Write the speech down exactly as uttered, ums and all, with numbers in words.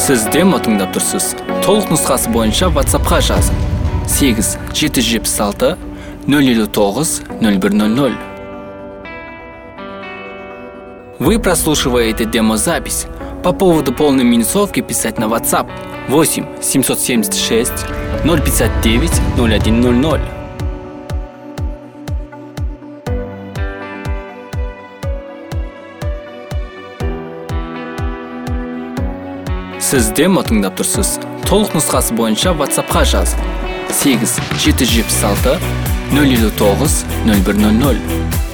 Сіз демо тыңдап тұрсыз. Толық нұсқасы бойынша WhatsApp-қа жазың. сегіз жеті жүз жетпіс алты нөл елу тоғыз нөл бір нөл нөл. Вы прослушиваете демозапись. По поводу полной минусовки писать на WhatsApp восемь семьсот семьдесят шесть ноль пятьдесят девять ноль один ноль ноль. Сіз демо тыңдап тұрсыз. Толық нұсқасы бойынша WhatsApp-қа жазың. сегіз жеті жүз жетпіс алты нөл елу тоғыз нөл бір нөл нөл.